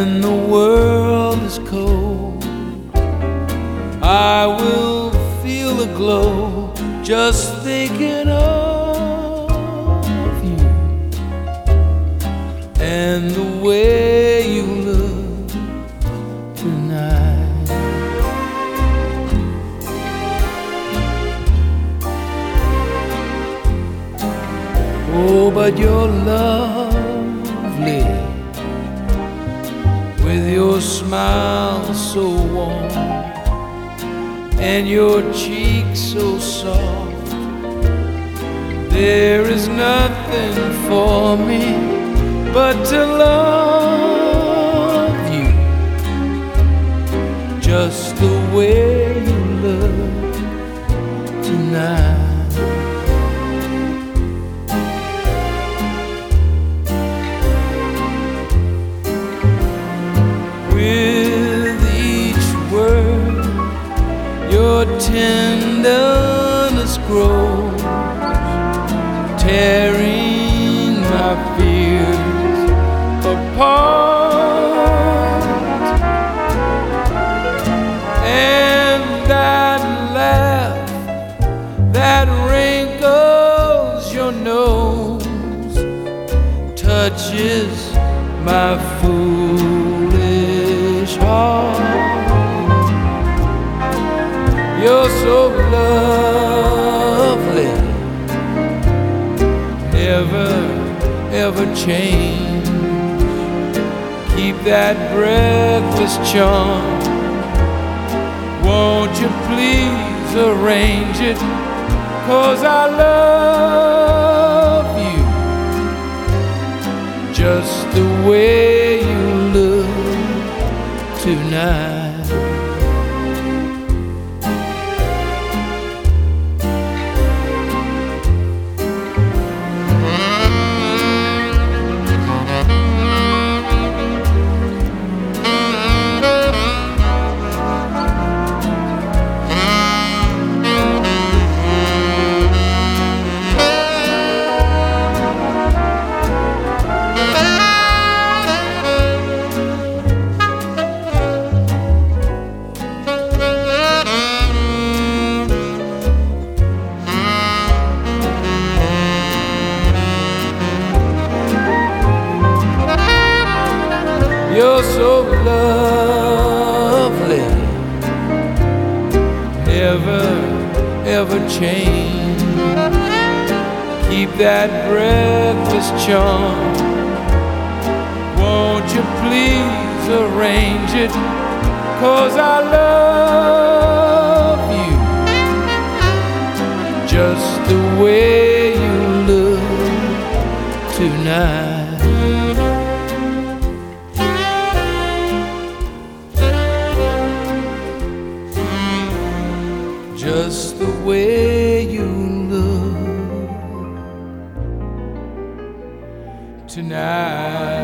when the world is cold, I will feel a glow just thinking of you and the way you look tonight. Oh, but you're lovely, with your smile so warm and your cheeks so soft. There is nothing for me but to love you just the way you look tonight. With each word, your tenderness grows, tearing my fears apart. And that laugh that wrinkles your nose touches my foolish heart. You're so lovely, never ever change. Keep that breathless charm. Won't you please arrange it? 'Cause I love you just the way you look tonight. You're so lovely, never ever change. Keep that breathless charm. Won't you please arrange it? 'Cause I love you just the way you look tonight. Just the way you look tonight.